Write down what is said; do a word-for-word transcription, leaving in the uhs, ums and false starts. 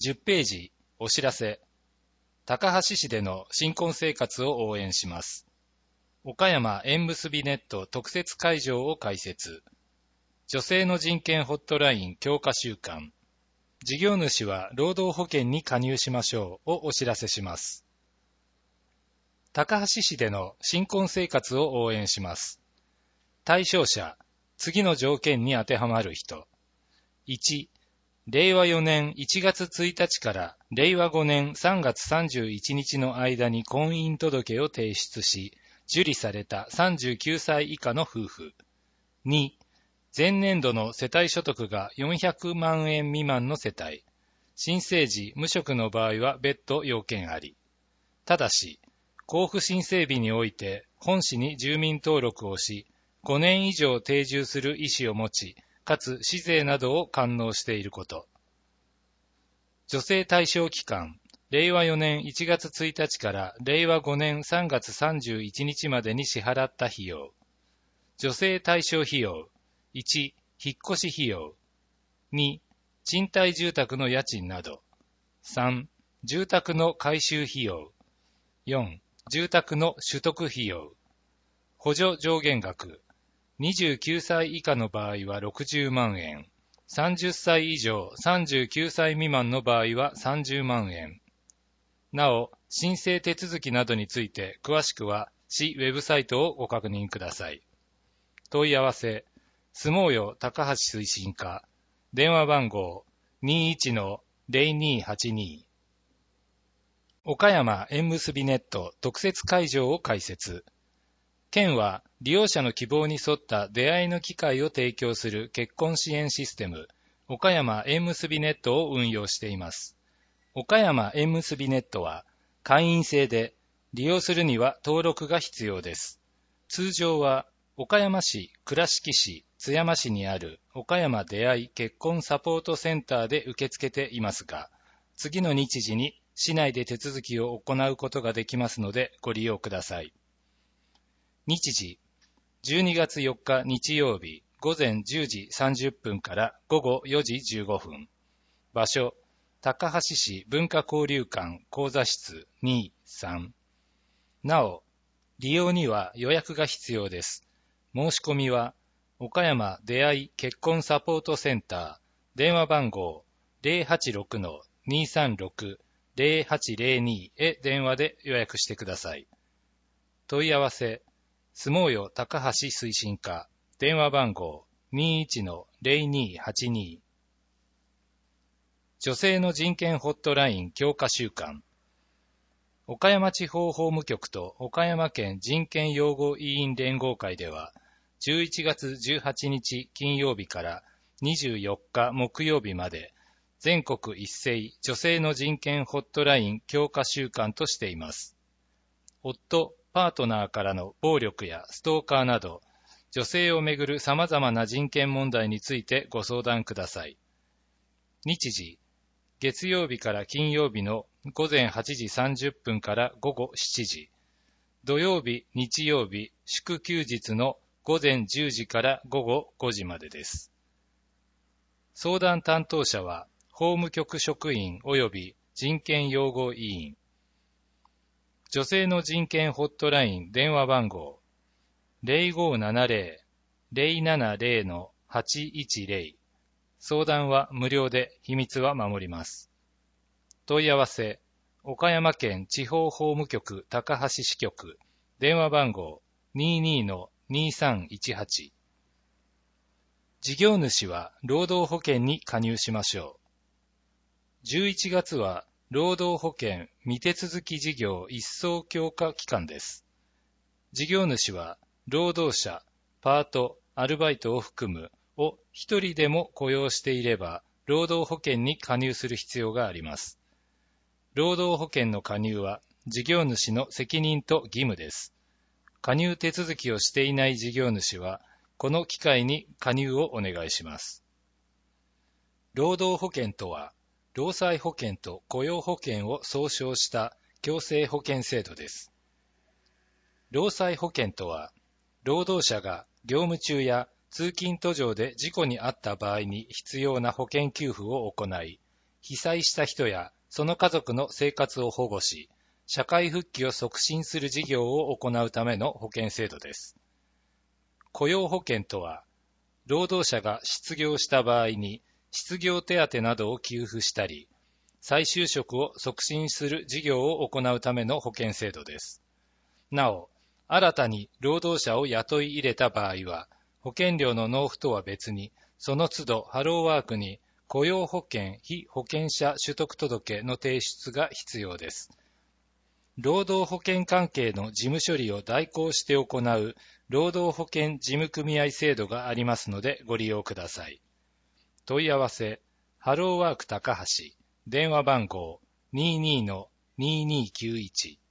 じゅっページ、お知らせ。高梁市での新婚生活を応援します。岡山縁結びネット特設会場を開設。女性の人権ホットライン強化週間。事業主は労働保険に加入しましょうをお知らせします。高梁市での新婚生活を応援します。対象者、次の条件に当てはまる人。いち、れいわよねんいちがつついたちかられいわごねんさんがつさんじゅういちにちの間に婚姻届を提出し、受理されたさんじゅうきゅうさい以下の夫婦。に、前年度の世帯所得がよんひゃくまんえん未満の世帯。申請時無職の場合は別途要件あり。ただし、交付申請日において本市に住民登録をし、ごねん以上定住する意思を持ち、かつ市税などを完納していること。助成対象期間、れいわよねんいちがつついたちかられいわごねんさんがつさんじゅういちにちまでに支払った費用。助成対象費用、いち、引っ越し費用。に、賃貸住宅の家賃など。さん、住宅の改修費用。よん、住宅の取得費用。補助上限額。にじゅうきゅうさい以下の場合はろくじゅうまんえん。さんじゅっさい以上さんじゅうきゅうさい未満の場合はさんじゅうまんえん。なお、申請手続きなどについて詳しくは市ウェブサイトをご確認ください。問い合わせ、住もうよ高橋推進課。電話番号 にじゅういちのぜろにはちに。岡山縁結びネット特設会場を開設。県は利用者の希望に沿った出会いの機会を提供する結婚支援システム、岡山縁結びネットを運用しています。岡山縁結びネットは会員制で、利用するには登録が必要です。通常は岡山市、倉敷市、津山市にある岡山出会い結婚サポートセンターで受け付けていますが、次の日時に市内で手続きを行うことができますのでご利用ください。日時、じゅうにがつよっか日曜日午前じゅうじさんじゅっぷんから午後よじじゅうごふん。場所、高梁市文化交流館講座室に、さん。なお、利用には予約が必要です。申し込みは、岡山出会い結婚サポートセンター、電話番号 ぜろはちろくのにさんろくのぜろはちぜろに へ電話で予約してください。問い合わせ、住もうよ高橋推進課、電話番号 にじゅういちのぜろにはちに。女性の人権ホットライン強化週間。岡山地方法務局と岡山県人権擁護委員連合会では、じゅういちがつじゅうはちにち金曜日からにじゅうよっか木曜日まで、全国一斉女性の人権ホットライン強化週間としています。夫、パートナーからの暴力やストーカーなど、女性をめぐる様々な人権問題についてご相談ください。日時、月曜日から金曜日のごぜんはちじさんじゅっぷんから午後しちじ、土曜日、日曜日、祝休日のごぜんじゅうじから午後ごじまでです。相談担当者は、法務局職員及び人権擁護委員。女性の人権ホットライン電話番号 ぜろごななぜろ ぜろななぜろのはちいちぜろ。相談は無料で秘密は守ります。問い合わせ、岡山県地方法務局高梁支局、電話番号 にじゅうにのにさんいちはち。事業主は労働保険に加入しましょう。じゅういちがつは労働保険未手続き事業一層強化期間です。事業主は労働者、パート、アルバイトを含むを一人でも雇用していれば労働保険に加入する必要があります。労働保険の加入は事業主の責任と義務です。加入手続きをしていない事業主はこの機会に加入をお願いします。労働保険とは、労災保険と雇用保険を総称した共生保険制度です。労災保険とは、労働者が業務中や通勤途上で事故に遭った場合に必要な保険給付を行い、 被災した人やその家族の生活を保護し、社会復帰を促進する事業を行うための保険制度です。雇用保険とは、労働者が失業した場合に失業手当などを給付したり、再就職を促進する事業を行うための保険制度です。なお、新たに労働者を雇い入れた場合は、保険料の納付とは別に、その都度ハローワークに雇用保険被保険者取得届の提出が必要です。労働保険関係の事務処理を代行して行う労働保険事務組合制度がありますのでご利用ください。問い合わせ、ハローワーク高橋、電話番号 にじゅうにのにじゅうにきゅういち